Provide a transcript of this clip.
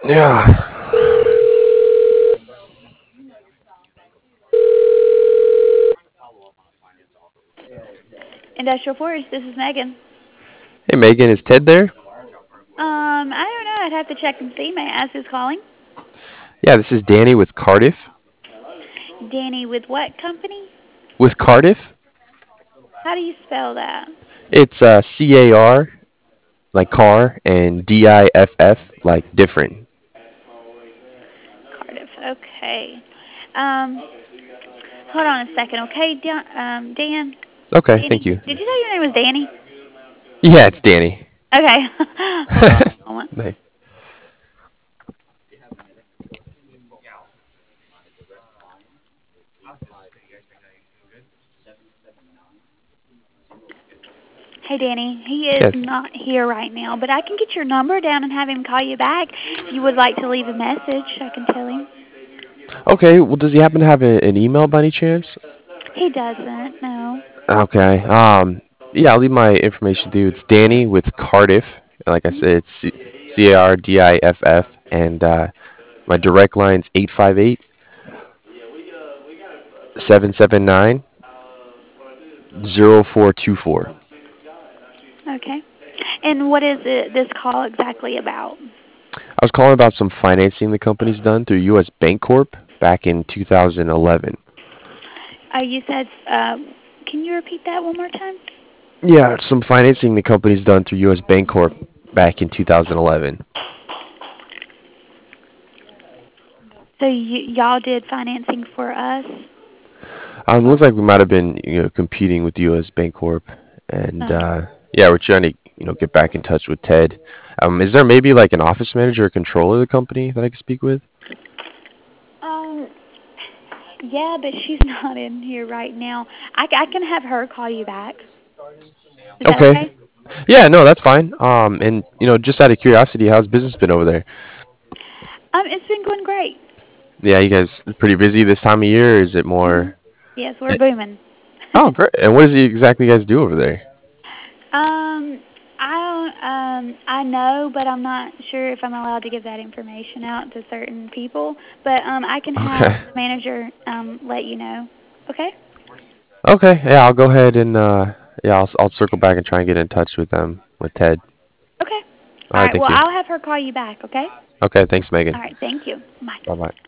Yeah. Industrial Forest, this is Megan. Hey, Megan, is Ted there? I don't know. I'd have to check and see. May I ask who's calling? Yeah, this is Danny with Cardiff. Danny, with what company? With Cardiff? How do you spell that? It's CAR, like car, and DIFF, like different. Cardiff. Okay. Um, hold on a second, okay, Dan? Okay, thank Danny, you. did you say your name was Danny? Yeah, it's Danny. Okay. Hold on a moment. Nice. Hey, Danny. He is Yes. not here right now, but I can get your number down and have him call you back. If you would like to leave a message, I can tell him. Okay, well, does he happen to have an email by any chance? He doesn't, no. Okay. Yeah, I'll leave my information to you. It's Danny with Cardiff. Like I said, it's CARDIFF, and my direct line's 858-779-0424. Okay. And what is this call exactly about? I was calling about some financing the company's done through U.S. Bancorp back in 2011. You said, can you repeat that one more time? Yeah, some financing the company's done through U.S. Bancorp back in 2011. So y'all did financing for us? Looks like we might have been, competing with U.S. Bancorp, and Uh, yeah, we're trying to, get back in touch with Ted. Is there maybe like an office manager or controller of the company that I could speak with? um, yeah, but she's not in here right now. I can have her call you back. Is that Okay. okay? Yeah, no, that's fine. And just out of curiosity, how's business been over there? It's been going great. Yeah, you guys pretty busy this time of year, or is it hmm more? Yes, we're eh, booming. Oh, great. And what does it exactly you guys do over there? um, I know, but I'm not sure if I'm allowed to give that information out to certain people. But I can have Okay. the manager let you know. Okay? Okay. Yeah, I'll go ahead and yeah, I'll circle back and try and get in touch with them with Ted. Okay. All All right. right. Thank Well, you. I'll have her call you back. Okay? Okay. Thanks, Megan. All right. Thank you. Bye. Bye bye.